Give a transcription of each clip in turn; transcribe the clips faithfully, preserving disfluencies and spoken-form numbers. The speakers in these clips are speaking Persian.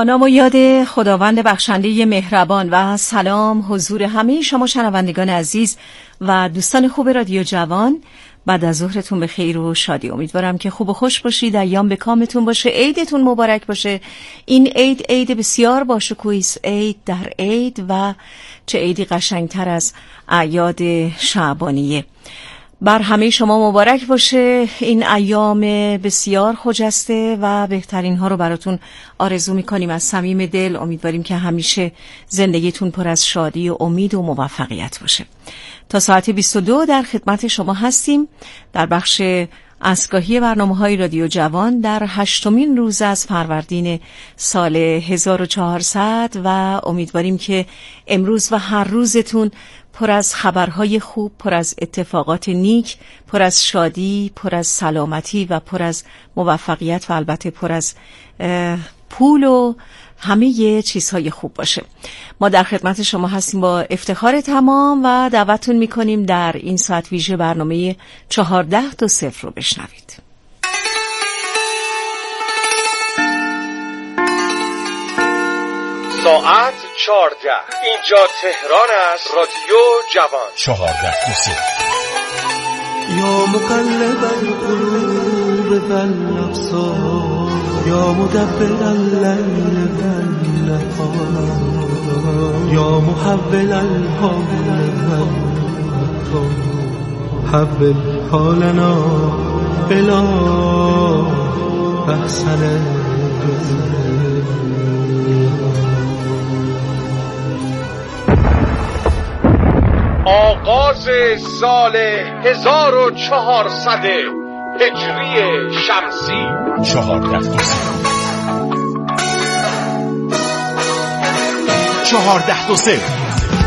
با نام و یاد خداوند بخشنده مهربان و سلام حضور همه شما شنوندگان عزیز و دوستان خوب رادیو جوان. بعد از ظهرتون به خیر و شادی. امیدوارم که خوب و خوش باشید، ایام به کامتون باشه، عیدتون مبارک باشه. این عید عید بسیار باشکوهی است، عید در عید، و چه عیدی قشنگتر از اعیاد شعبانیه. بر همه شما مبارک باشه. این ایام بسیار خجسته و بهترین ها رو براتون آرزو میکنیم از صمیم دل. امیدواریم که همیشه زندگیتون پر از شادی و امید و موفقیت باشه. تا ساعت بیست و دو در خدمت شما هستیم در بخش اسکاهی برنامه‌های رادیو جوان در هشتمین روز از فروردین سال هزار و چهارصد و امیدواریم که امروز و هر روزتون پر از خبرهای خوب، پر از اتفاقات نیک، پر از شادی، پر از سلامتی و پر از موفقیت و البته پر از پول و همه یه چیزهای خوب باشه. ما در خدمت شما هستیم با افتخار تمام و دعوتتون میکنیم در این ساعت ویژه برنامه چهارده تا صفر رو بشنوید. ساعت چهارده، اینجا تهران است. رادیو جوان. چهارده تا صفر. یا مقلب القلوب والابصار یا مدبر اللیل والنهار یا محول الحال والمکان حول حالنا بلا بحثن. آغاز سال هزار و چهارصد هجری شمسی. چهارده تا صفر. چهارده تا صفر.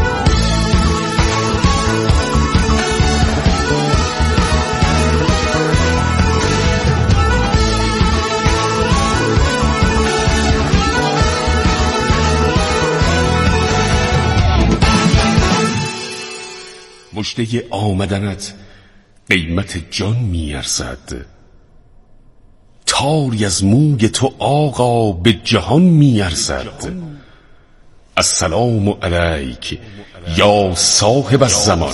مژده آمدنت قیمت جان میارزد، تاری از موی تو آقا به جهان میارزد. السلام علیک یا صاحب الزمان.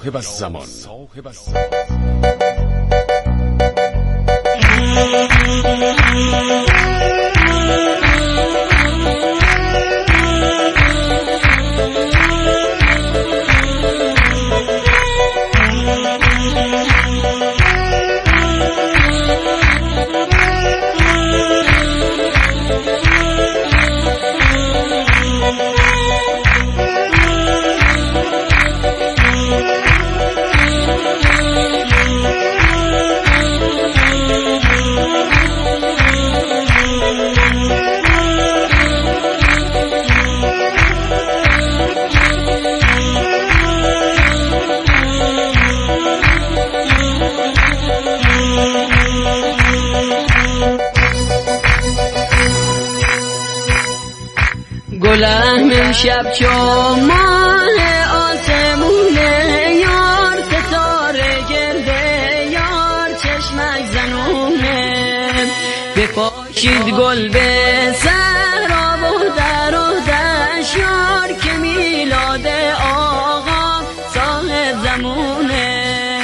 گلم شب چو ماه آسمونه یار، ستاره گرده یار، چشمک زنونه بپاشید گل به صحرا و در و دشت یار، که میلاد آقا صاحب زمونه.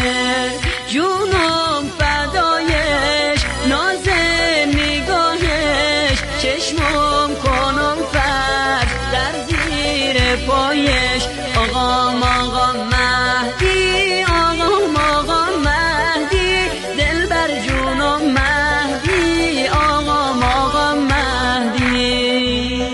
جونم فدایش ناز نگاهش، چشمم کنم پایش. آقام آقا مهدی، آقام آقا مهدی، دل بر جونم مهدی، آقام آقا مهدی.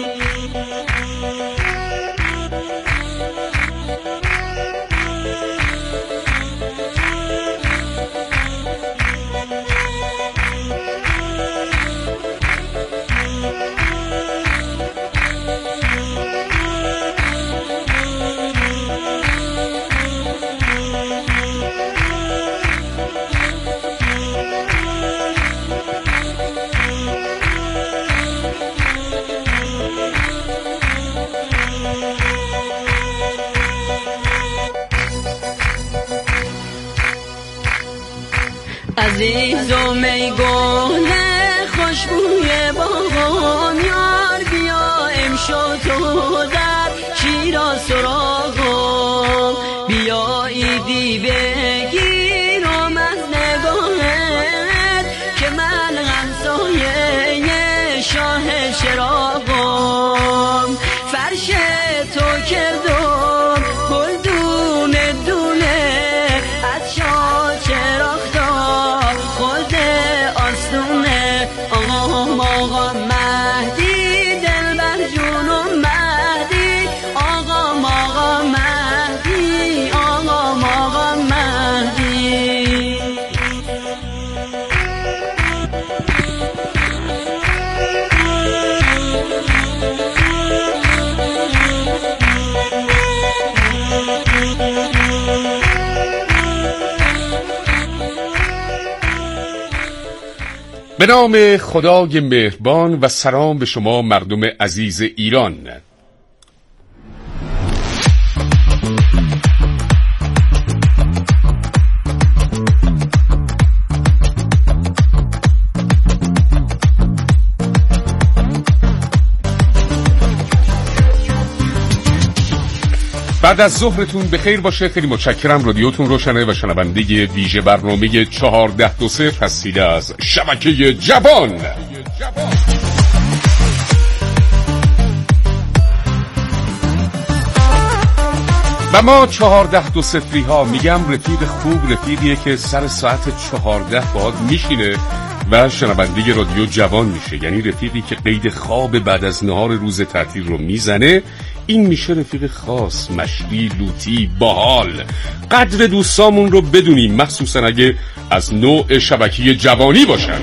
عزیز و میگونه خوشبوی باغان یار، بیا بیاییدی بگیرم از نگاهت که من همسایه شاه شراغم فرش تو کردم گل دونه دونه از شاه چراغ تا خود آستونه آقام آقا مهدی دلبر جونم مهدی آقام آقا مهدی آقام آقا مهدی به نام خدای مهربان و سلام به شما مردم عزیز ایران. بعد از ظهرتون بخیر باشه. خیلی متشکرم. رادیوتون روشنه و شنونده ویژه برنامه چهارده دو صفر هستید از شبکه جوان. و ما چهارده دو صفری ها میگم رفیق خوب رفیقیه که سر ساعت چهارده باهات میشینه و شنونده رادیو جوان میشه، یعنی رفیقی که قید خواب بعد از نهار روز تعطیل رو میزنه. این میشه رفیق خاص، مشری، لوتی، باحال. قدر دوستامون رو بدونیم، مخصوصا اگه از نوع شبکه جوانی باشن.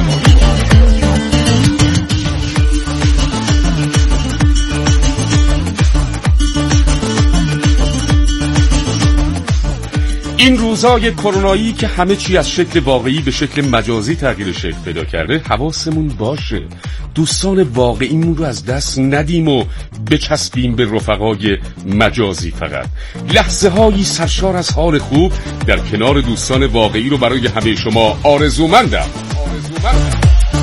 این روزای کرونایی که همه چی از شکل واقعی به شکل مجازی تغییر شکل پیدا کرده، حواسمون باشه دوستان واقعیمون رو از دست ندیم و بچسبیم به رفقای مجازی. فقط لحظه هایی سرشار از حال خوب در کنار دوستان واقعی رو برای همه شما آرزومندم. آرزومندم.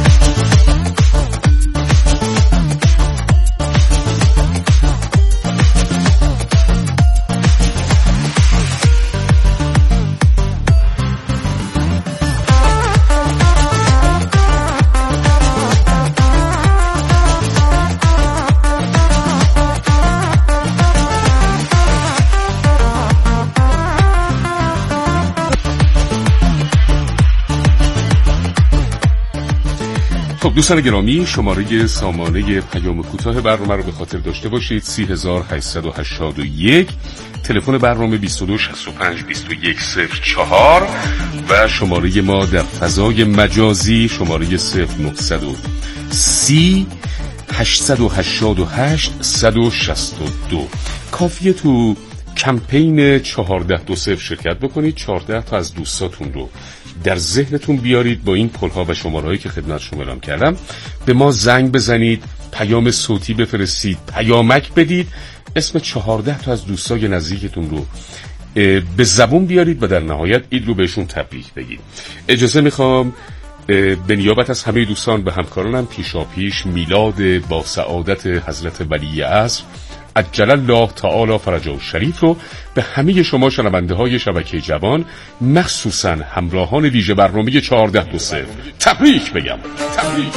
دوستان گرامی، شماره سامانه پیام کوتاه برنامه رو به خاطر داشته باشید. سی هزار هشتصد و هشتاد و یک، تلفن برنامه بیست و دو شصت و پنج بیست و یک صفر چهار و شماره ما در فضای مجازی شماره صفر نهصد و سی هشتصد و هشتاد و هشت صد و شصت و دو. کافیه تو کمپین چهارده دو صفر شرکت بکنید. چهارده تا از دوستاتون رو در ذهنتون بیارید، با این پلها و شمارهایی که خدمتشون اعلام کردم به ما زنگ بزنید، پیام صوتی بفرستید، پیامک بدید، اسم چهارده تا از دوستای نزدیکتون رو به زبون بیارید و در نهایت عید رو بهشون تبریک بگید. اجازه میخوام به نیابت از همه دوستان به همکارانم پیشا پیش میلاد با سعادت حضرت ولی عصر عجل الله تعالی فرجه الشریف رو به همه شما شنونده های شبکه جوان، مخصوصا همراهان ویژه برنامه چهارده دو صفر تبریک بگم. تبریک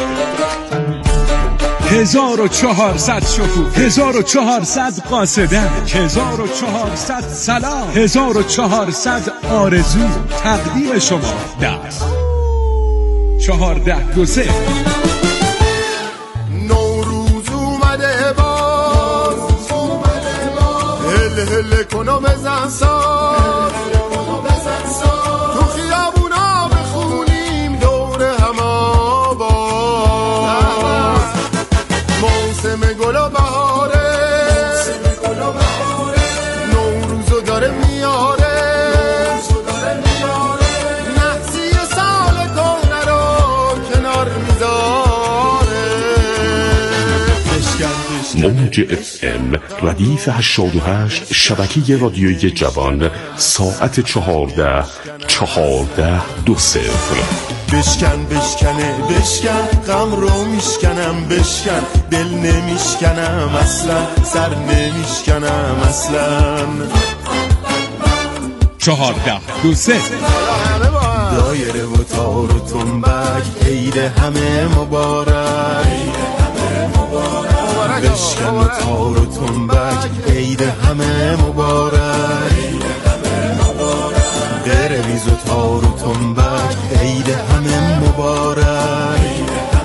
هزار و چهارصد شکوه، هزار و چهارصد قاصدن، هزار و چهارصد سلام، هزار و چهارصد آرزو تقدیم شما در چهارده دو صفر. نوروز اومده باز، هل هل کنو بزن ساز، تو خیابونا بخونیم دور هم آواز. موسم گل و بهاره، نوروزو داره میاره، نحسی سال کهنه رو کنار میذاره. موج اف ام ردیف هشتاد و هشت شبکه رادیویی جوان، ساعت چهارده چهارده دو صفر. بشکن بشکنه بشکن، غم رو میشکنم بشکن، دل نمیشکنم اصلا، سر نمیشکنم اصلا. چهارده دو سه. دایره و تار و تنبک عید همه مبارک، بشکن و تار و تنبک عید همه مبارک، برویز و تار و تنبک عید همه مبارک.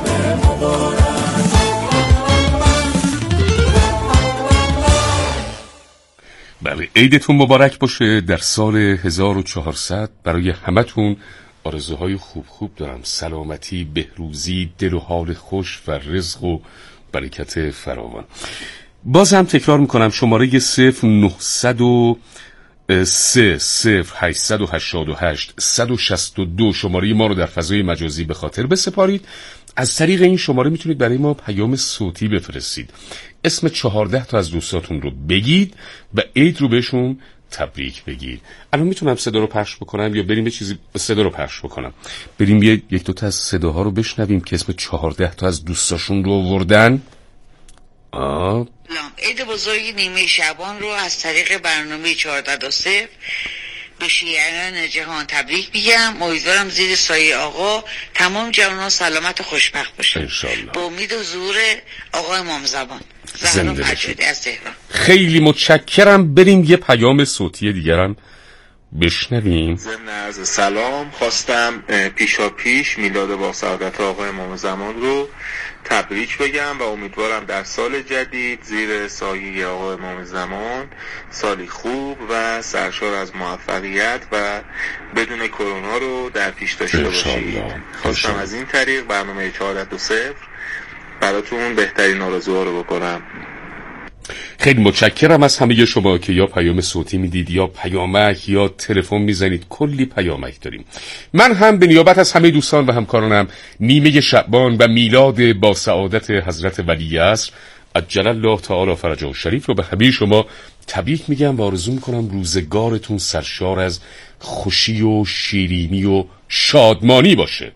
بله، عیدتون مبارک باشه. در سال هزار و چهارصد برای همتون آرزوهای خوب خوب دارم. سلامتی، بهروزی، دل و حال خوش و رزق و برکت فراوان. باز هم تکرار میکنم شماره صفر نهصد و سه صفر هشتصد و هشتاد و هشت صد و شصت و دو شماره ما رو در فضای مجازی به خاطر بسپارید. از طریق این شماره میتونید برای ما پیام صوتی بفرستید، اسم چهارده تا از دوستاتون رو بگید و عید رو بهشون تبریک بگید. الان میتونم صدا رو پخش بکنم یا بریم یه چیزی صدا رو پخش بکنم، بریم یه یک دو تا از صداها رو بشنویم که اسم چهارده تا از دوستاشون رو آوردن. آه عید بزرگ نیمه شعبان رو از طریق برنامه چهارده دو صفر به شیعیان جهان تبریک میگم. امیدوارم زیر سایه آقا تمام جوانان سلامت و خوشبخت باشن انشالله. با امید حضور آقا امام زمان. زنده باشید از تهران. خیلی متشکرم. بریم یه پیام صوتی دیگرم بشنویم. ضمن عرض سلام خواستم پیشا پیش میلاد با سعادت آقا امام زمان رو تبریک بگم و امیدوارم در سال جدید زیر سایه آقا امام زمان سالی خوب و سرشار از موفقیت و بدون کرونا رو در پیش داشته باشید. خواستم از این طریق برنامه چهارده دو صفر براتون بهترین آرزوها رو بکنم. خیلی متشکرم از همه شما که یا پیام صوتی میدید یا پیامک یا تلفن میزنید. کلی پیامک داریم. من هم به نیابت از همه دوستان و همکارانم نیمه شعبان و میلاد با سعادت حضرت ولی عصر عجل الله تعالی فرجه شریف رو به همه شما تبریک میگم و آرزو میکنم روزگارتون سرشار از خوشی و شیرینی و شادمانی باشه.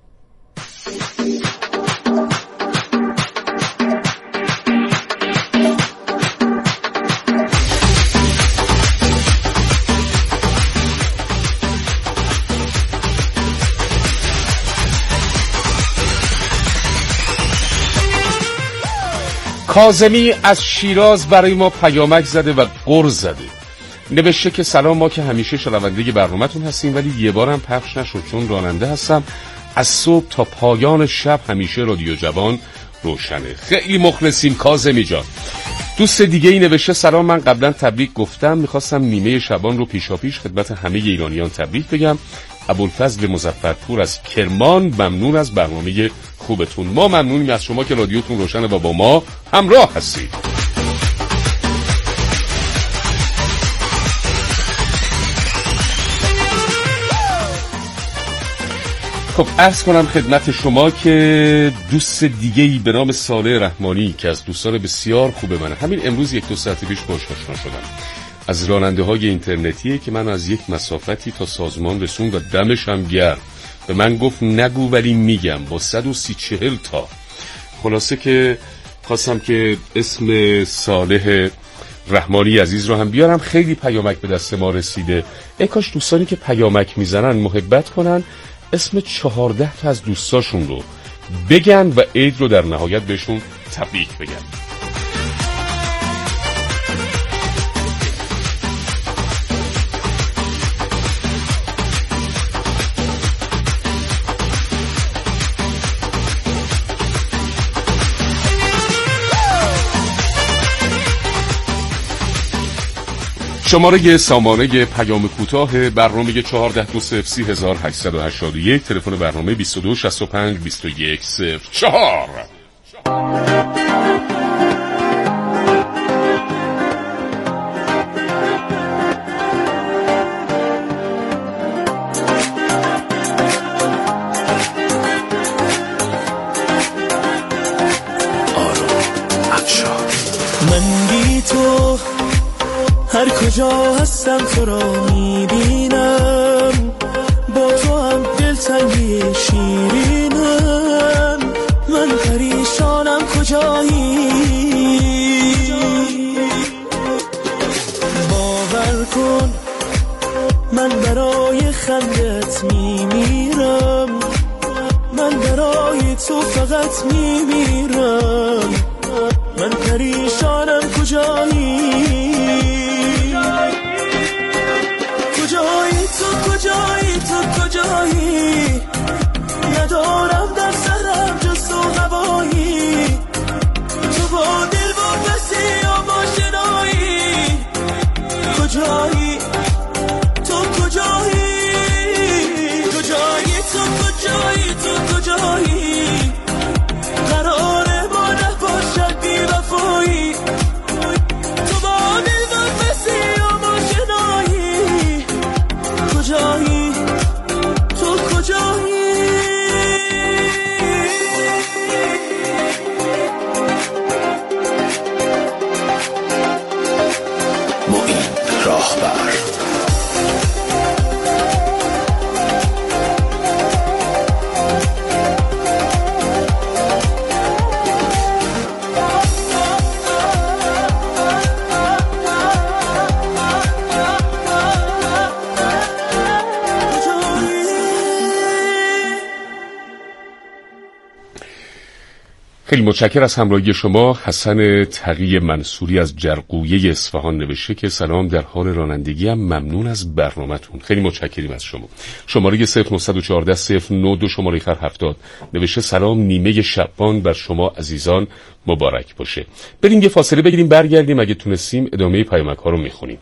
کاظمی از شیراز برای ما پیامک زده و قرض زده. نوشته که سلام، ما که همیشه شنونده برنامه‌تون هستیم ولی یه بارم پخش نشد چون راننده هستم. از صبح تا پایان شب همیشه رادیو جوان روشنه. خیلی مخلصیم کاظمی جان. دوست دیگه ای نوشته سلام، من قبلا تبریک گفتم، میخواستم نیمه شعبان رو پیشا پیش خدمت همه ایرانیان تبریک بگم. ابوالفضل مظفرپور از کرمان ممنون از برنامه خوبتون. ما ممنونیم از شما که رادیوتون روشنه و با ما همراه هستید. خب عرض کنم خدمت شما که دوست دیگه‌ای به نام صالح رحمانی که از دوستان بسیار خوب منه، همین امروز یک دو ساعت پیش باهاش آشنا شدم، از راننده های اینترنتیه که من از یک مسافتی تا سازمان رسون و دمش هم گرم. به من گفت نگو ولی میگم با صد و سی چهل تا. خلاصه که خواستم که اسم صالح رحمانی عزیز رو هم بیارم. خیلی پیامک به دست ما رسیده. ای کاش دوستانی که پیامک میزنن محبت کنن اسم چهارده تا از دوستاشون رو بگن و عید رو در نهایت بهشون تبریک بگن. شماره سامانه پیام کوتاه برنامه چهارده دو صفر سی هزار هشتصد و هشتاد و یک، تلفن برنامه بیست و دو شصت و پنج بیست و یک صفر چهار. من بی تو هر کجا هستم تو را میبینم، با تو هم دلتنگی شیرینم. من پریشانم کجایی، باور کن من من برای خندت میمیرم، من برای تو فقط میمیرم، من پریشانم کجایی، کجایی تو، کجایی تو، کجایی، ندارم در سرم جز تو هوایی، تو با دل با کسی و با شنایی، کجایی تو، کجایی، کجایی تو، کجایی تو، کجایی، قراره ما نباشد بی وفایی، تو با دل با کسی و با شنایی، کجایی تو، کجایی. خیلی متشکر از همراهی شما. حسن تقی منصوری از جرقویه اصفهان نوشته که سلام، در حال رانندگی هم ممنون از برنامه‌تون. خیلی متشکریم از شما. شماره صفر نه یک چهار صفر نه دو شماره خط هفتاد نوشته سلام، نیمه شعبان بر شما عزیزان مبارک باشه. بریم یه فاصله بگیریم، برگردیم اگه تونستیم ادامه پیامک ها رو میخونیم.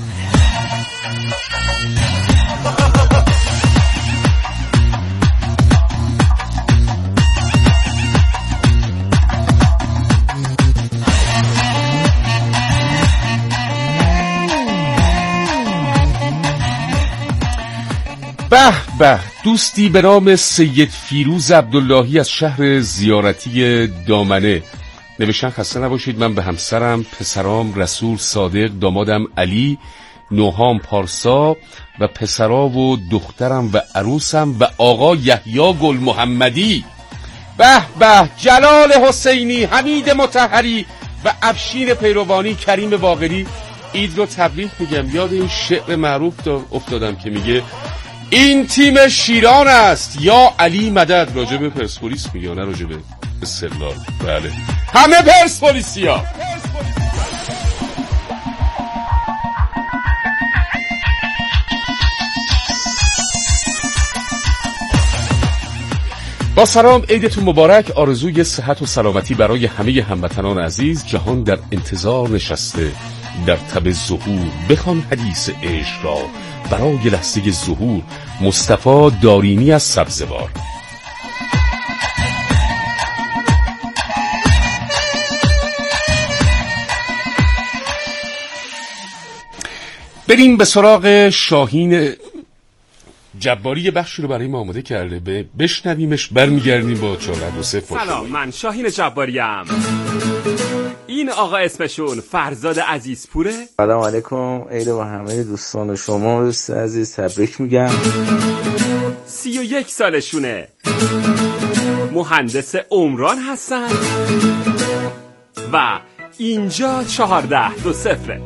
به به، دوستی به نام سید فیروز عبداللهی از شهر زیارتی دامنه نوشتن خسته نباشید، من به همسرم، پسرام رسول صادق، دامادم علی، نوهام پارسا و پسرا و دخترم و عروسم و آقا یحیی گل محمدی، به به، جلال حسینی، حمید مطهری و افشین پیروانی، کریم باقری عید رو تبریک میگم. یاد این شعر معروف افتادم که میگه این تیم شیران است یا علی مدد، راجع به پرسپولیس میگه، نه راجع به استقلال. بله، همه پرسپولیسیا. با سلام، عیدتون مبارک. آرزوی صحت و سلامتی برای همه هموطنان عزیز. جهان در انتظار نشسته در تب ظهور، بخوان حدیث عشق را برای لحظه ظهور. مصطفی دارینی از سبزوار. بریم به سراغ شاهین جباری. بخشی رو برای ما آماده کرده، به بشنویمش، برمیگردیم با چهارده و صفر. سلام، من شاهین جباریم. این آقا اسمشون فرزاد عزیزپوره. سلام علیکم، عید با همه دوستان شما دوست عزیز تبریک میگم. سی و یک سالشونه، مهندس عمران هستن و اینجا چهارده دو صفره.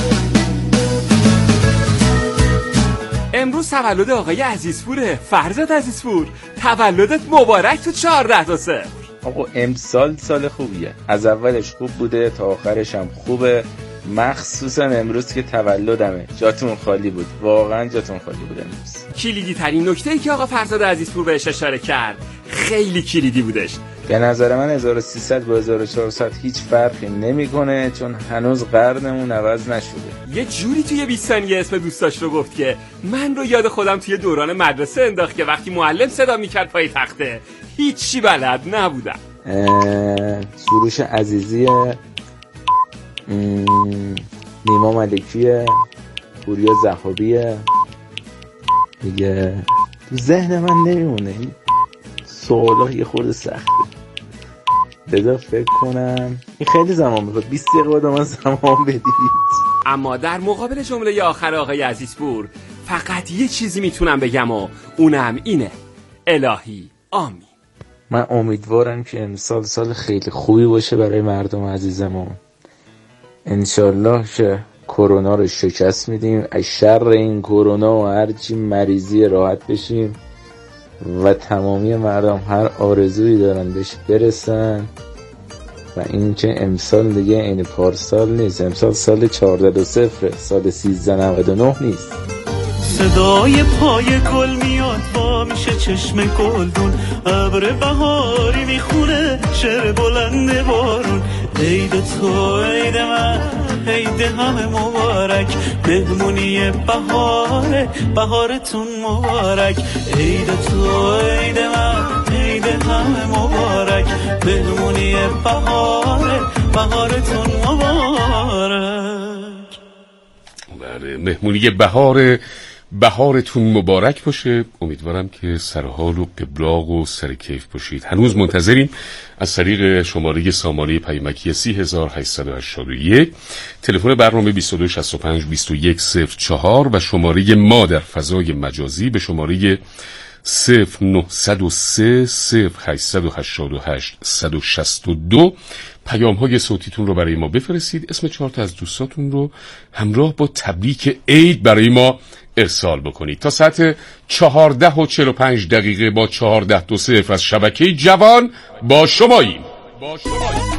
امروز تولد آقای عزیزپوره. فرزاد عزیزپور، تولدت مبارک تو چهارده دو صفر. آقا امسال سال خوبیه، از اولش خوب بوده تا آخرش هم خوبه، مخصوصا امروز که تولدمه. جاتون خالی بود، واقعا جاتون خالی بود امروز. کلیدی ترین نکته‌ای که آقا فرزاد عزیزپور بهش اشاره کرد خیلی کلیدی بودش. به نظر من هزار و سیصد با هزار و چهارصد هیچ فرقی نمیکنه، چون هنوز قرنمون عوض نشده. یه جوری توی بیست ثانیه اسم دوستاش رو گفت که من رو یاد خودم توی دوران مدرسه انداخت که وقتی معلم صدا میکرد پای تخته هیچی بلد نبودم. سروش عزیزی، نیما ملکیه، پوریا زهابیه دیگه. تو ذهن من نمیمونه، سوالا یه خورده سخته، بذار فکر کنم. این خیلی زمان میخواد، بیست دقیقه بعد من زمان بدید. اما در مقابل جمله آخر آقای عزیزپور فقط یه چیزی میتونم بگم و اونم اینه: الهی آمین. من امیدوارم که امسال سال خیلی خوبی باشه برای مردم عزیزمون. انشالله که کرونا رو شکست میدیم، از شر این کرونا و هرچی مریضی راحت بشیم و تمامی مردم هر آرزویی دارن بهش برسن و اینکه امسال دیگه این پارسال نیست، امسال سال چهارده دو صفر، سال سیزده نود و نه نیست. صدای پای گل میاد با میشه چشم گلدون، ابر بهاری میخونه شعر بلند بارون. عید تو عید من عید همه مبارک، مهمونی بهاره بهارتون مبارک. عید تو عید من عید همه مبارک، مهمونی بهاره بهارتون مبارک. بله، مهمونی بهار بهارتون مبارک باشه. امیدوارم که سرحال و قبلاق و سرکیف باشید. هنوز منتظریم از طریق شماره سامانه پیامکی سه هزار و هشتصد و هشتاد و یک، تلفن برنامه بیست و دو شصت و پنج بیست و یک صفر چهار و شماره ما در فضای مجازی به شماره صفر نهصد و سه صفر هشتصد و هشتاد و هشت صد و شصت و دو. پیام های صوتیتون رو برای ما بفرستید، اسم چهار تا از دوستاتون رو همراه با تبریک عید برای ما ارسال بکنید. تا ساعت چهارده و چهل و پنج دقیقه با چهارده دو صفر از شبکه جوان با شماییم. با شماییم.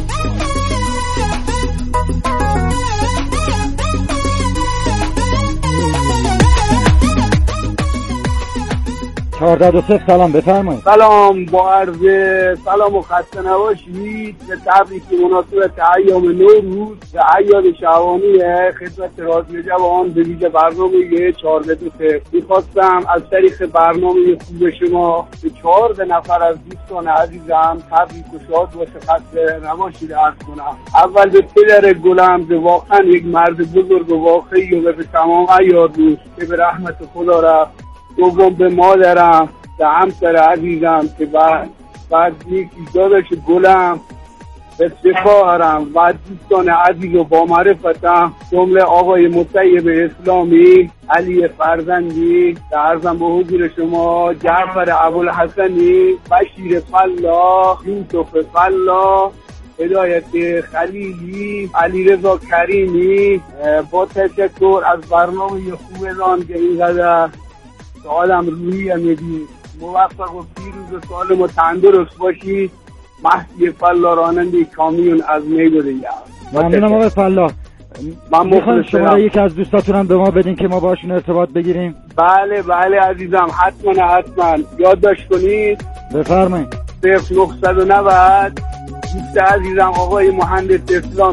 چهارده دو صفر سلام بفرمایید. سلام، با عرض سلام و خسته نباشید. به تبریک مناسبت ایام نوروز و اعیاد شعبانی خدمت رادیو جوان به ویژه برنامه چهارده دو صفر میخواستم از طریق برنامه خوب شما به چهارده نفر از دوستان عزیزم تبریک و شاد باشه خسته نباشید عرض کنم. اول به پدر گلم که واقعا یک مرد بزرگ و واقعی و به تمام اعیاد بود که به رحمت خدا رفت. دوم به مادرم، به همسر عزیزم که بعد بعد یکی داداش گلم، به سپاهرم و دوستان عزیز و با معرفتم جمله آقای مطیب اسلامی، علی فرزندی، عرضم به حضور شما جعفر ابوالحسنی، بشیر فلاح، یوسف فلاح، هدایت خلیلی، علیرضا کریمی. با تشکر از برنامه خوبتان که اینقدر سالم روی میدید. موفق و پیروز و سالم و تندرست باشید. مهدی فلاح راننده کامیون از میدونیم. ممنونم آقای فلاح. من میخوام شما یکی از دوستاتونم به ما بدین که ما باشون ارتباط بگیریم. بله بله عزیزم، حتما حتما یادداشت کنید. بفرمایید. صفر نهصد و نود دوست عزیزم آقای مهندس اسلامی.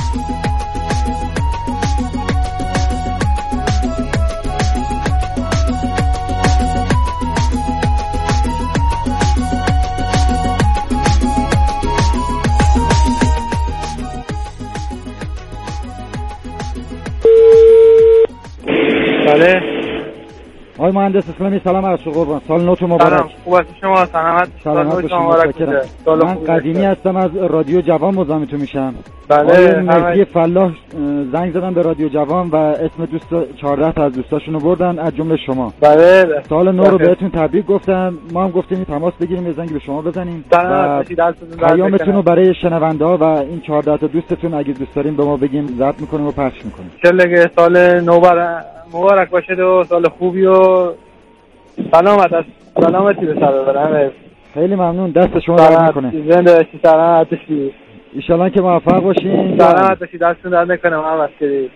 بله آقای مهندس اسلامی سلام عرض شما قربان. سال نو مبارک. سلام، خوب هستی شما؟ سلامت سلامت مبارک. من قدیمی هستم از رادیو جوان مزاحمتون میشم. بله مهدی فلاح زنگ زدن به رادیو جوان و اسم دوست چهارده تا از دوستاشونو بردن از جمله شما. بله سال نو رو بهتون تبریک گفتم. ما هم گفتیم تماس بگیریم یه زنگ به شما بزنیم و پیامتون رو برای شنونده ها و این چهارده تا دوستتون اگه دوست دارین به ما بگیم ضبط میکنیم و پخش میکنیم. ان سال نو مبارک باشید و سال خوبی و سلامت از سلامتی به سر ببرم. خیلی ممنون، دست شما درد میکنه. زنده باشید، سلامت باشید. ان شاءالله که موفق باشین. سلامت باشید، دستتون درد نکنه. ما هم بسید.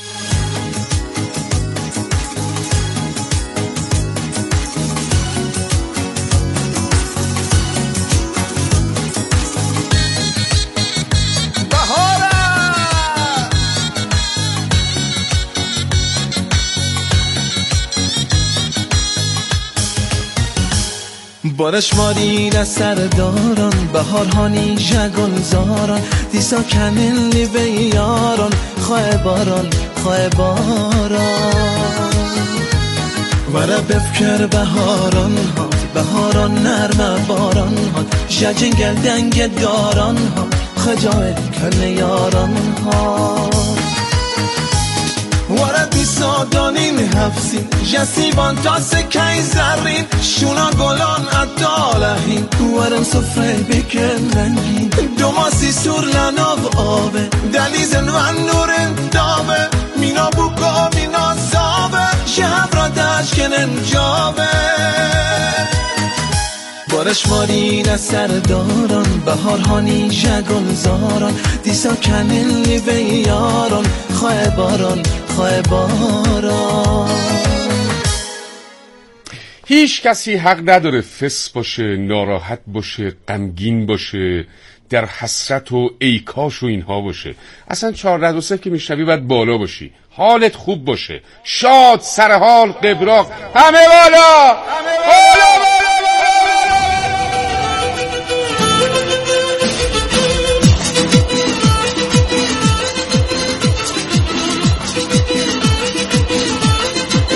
بارش مارین از سرداران بهار هانی جگل زاران دیسا کمیلی به یاران خواه باران خواه باران ورا بفکر بهاران ها بهاران نرم باران ها جنگل دنگ داران ها خجای کل یاران ها ورا دیسا سادانین هفسین جسیبان تا سکای زرین شونا گلان ادالهین ورم سفره بکن رنگین دوماسی سور لناو آبه دلیزن و نورن دابه مینا بوکا مینا زابه شهب را دشکنن جابه بارش مارین از سرداران بهارهانی جگل زاران دیسا کنن لیوه یاران خواه باران خواه باران. هیچ کسی حق نداره فس باشه، ناراحت باشه، غمگین باشه، در حسرت و ایکاش و اینها باشه. اصلا چهارده دو سه که میشنوی باید بالا باشی، حالت خوب باشه، شاد، سرحال، قبراق، همه بالا.